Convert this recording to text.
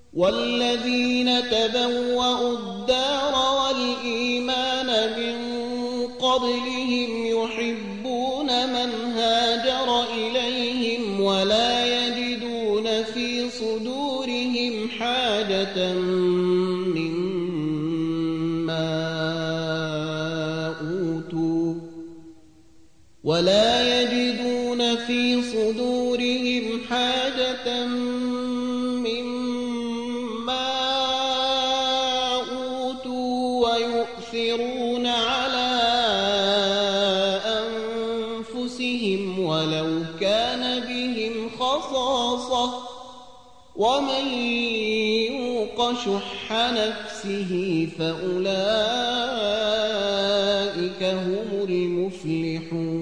والذين تبوأوا الدار والإيمان من قبلهم يحبون من هاجر إليهم ولا يجدون في صدورهم حاجة مما أوتوا ويؤثرون على أنفسهم ولو كان بهم خصاصة ومن يوق شح نفسه فأولئك هم المفلحون.